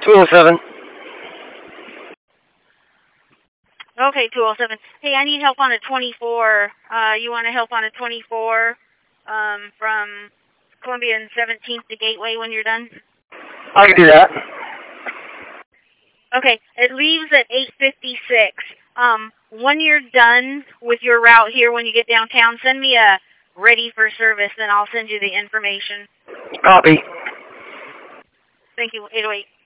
207. Okay, 207. Hey, I need help on a 24. You want to help on a 24 from Columbia and 17th to Gateway when you're done? I can do that. Okay, it leaves at 8:56. When you're done with your route here, when you get downtown, send me a ready for service, and I'll send you the information. Copy. Thank you, 808.